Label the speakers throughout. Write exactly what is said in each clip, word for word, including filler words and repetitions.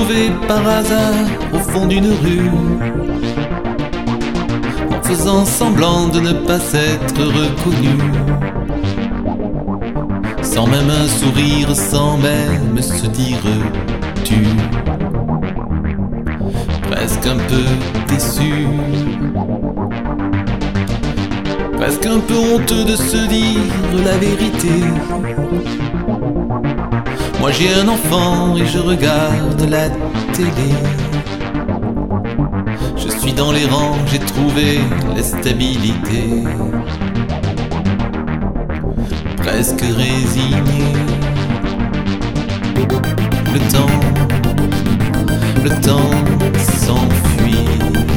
Speaker 1: retrouvés par hasard au fond d'une rue, en faisant semblant de ne pas s'être reconnus, sans même un sourire, sans même se dire tu, presque un peu déçu, presque un peu honteux de se dire la vérité. Moi j'ai un enfant et je regarde la télé. Je suis dans les rangs, j'ai trouvé la stabilité. Presque résigné. Le temps, le temps s'enfuit.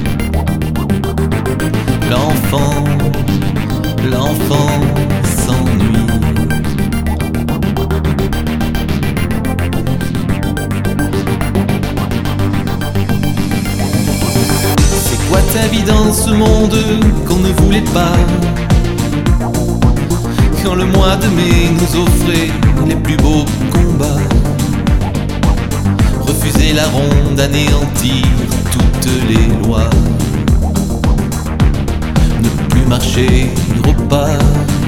Speaker 1: L'enfant, l'enfant s'ennuie. C'est quoi ta vie dans ce monde qu'on ne voulait pas? Quand le mois de mai nous offrait les plus beaux combats, refuser la ronde, anéantir toutes les lois, ne plus marcher au pas.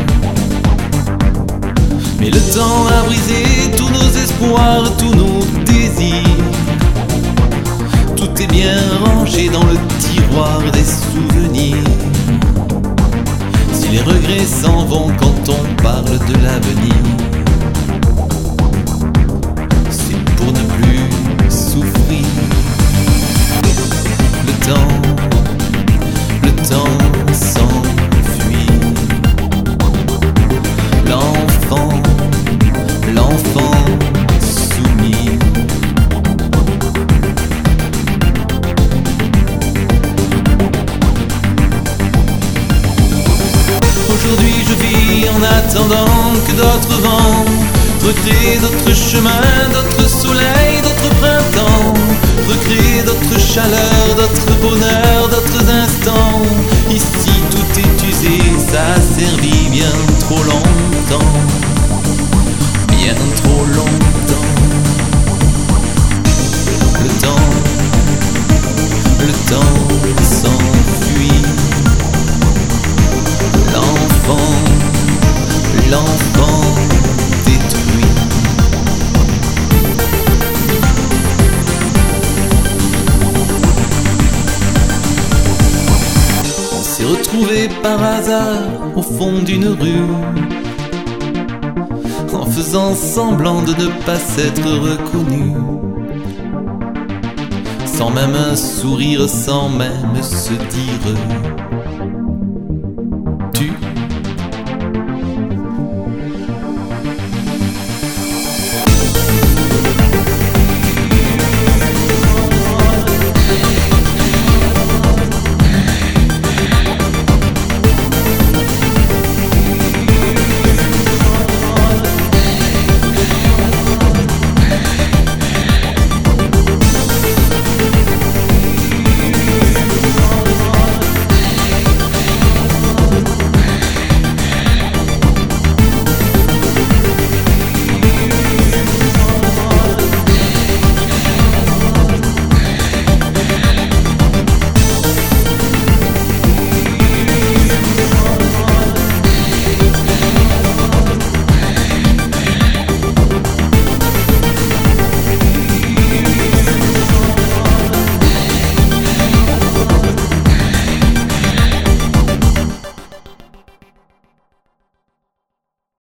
Speaker 1: Mais le temps a brisé tous nos espoirs, tous nos désirs. Tout est bien rangé dans le tiroir des souvenirs. Si les regrets s'en vont quand on parle de l'avenir, c'est pour ne plus souffrir. Le temps, le temps s'enfuit. L'enfant, l'enfant soumis. Aujourd'hui je vis en attendant que d'autres vents recréent d'autres chemins, d'autres soleils, d'autres printemps, recréent d'autres chaleurs, d'autres bonheurs, d'autres instants. Ici tout est usé, ça a servi bien trop longtemps, bien trop longtemps. Le temps, le temps s'enfuit. L'enfant, l'enfant détruit. On s'est retrouvés par hasard au fond d'une rue, en faisant semblant de ne pas s'être reconnu, sans même un sourire, sans même se dire